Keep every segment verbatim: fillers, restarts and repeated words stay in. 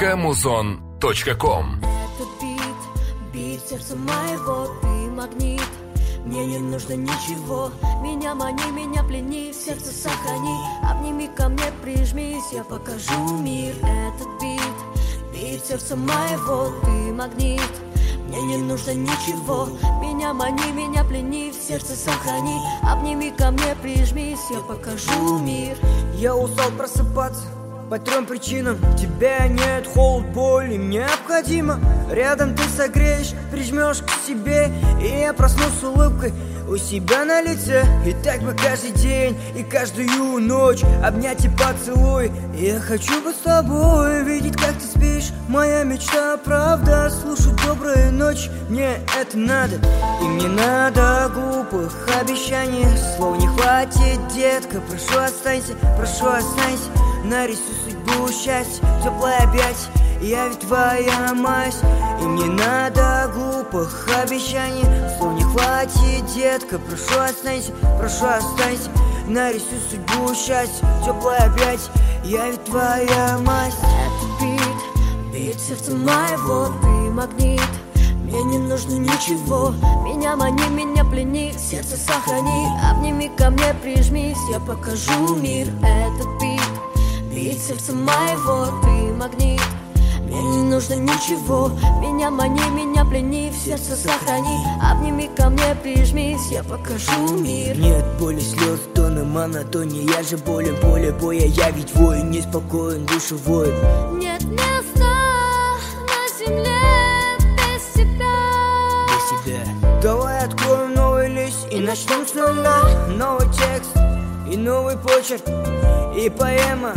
точка музон точка ком. Этот бит, бит сердца моего, ты магнит. Мне не нужно ничего, меня мани, меня плени, в сердце сохрани. Обними ко мне, прижмись, я покажу мир. Этот бит, бит сердца моего, ты магнит. Мне не нужно ничего, меня мани, меня плени, в сердце сохрани. Обними ко мне, прижмись, я покажу мир. Я устал просыпаться по трем причинам. Тебя нет, холод, боль, им необходимо. Рядом ты согреешь, прижмешь к себе, и я проснусь с улыбкой у себя на лице. И так бы каждый день и каждую ночь обнять и поцелуй. Я хочу быть с тобой, видеть, как ты спишь. Моя мечта, правда, слушать доброй ночь. Мне это надо, и мне надо глупых обещаний. Слов не хватит, детка, прошу останься, прошу останься. Нарисуй судьбу, счастье, теплое объятие, я ведь твоя мать. И мне надо глупых обещаний. Слов не хватит, детка, прошу останься, прошу останься. Нарисуй судьбу, счастье, теплое объятие, я ведь твоя мать. Это бит, бит сердца моего, ты магнит. Мне не нужно ничего, меня мани, меня плени, сердце сохрани. Обними ко мне, прижмись, я покажу мир. Этот бит, бит сердца моего, ты магнит. Мне не нужно ничего, меня мани, меня плени, в сердце сохрани. Обними ко мне, прижмись, я покажу мир. Нет боли, слез, тона монотония, я же болен, поле боя, я ведь воин, неспокоен, душу воин. Нет места на земле без тебя. Без тебя. Давай откроем новый лист и начнем с нуля. Новый текст и новый почерк, и поэма.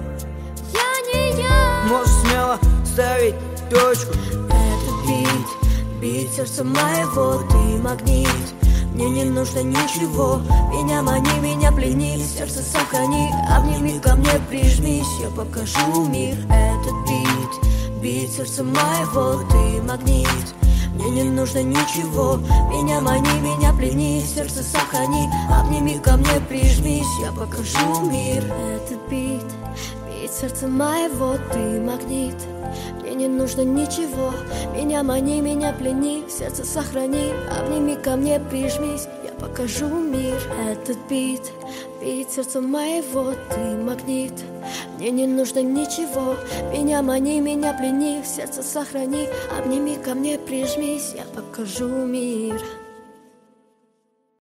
Я не я. Можешь смело ставить точку. Это бит, бит сердца моего, ты магнит. Мне не нужно ничего, меня мани, меня плени, сердце сохрани. Обними ко мне, прижмись, я покажу мир. Этот бит, бит сердца моего, ты магнит. Мне не нужно ничего, меня мани, меня плени, сердце сохрани. Обними ко мне, прижмись, я покажу мир. Этот бит, бит сердца моего, ты магнит. Мне не нужно ничего, меня мани, меня плени, сердце сохрани. Обними ко мне, прижмись, я покажу мир. Этот бит, бит сердца моего, ты магнит. Мне не нужно ничего, меня мани, меня плени, сердце сохрани. Обними ко мне, прижмись, я покажу мир.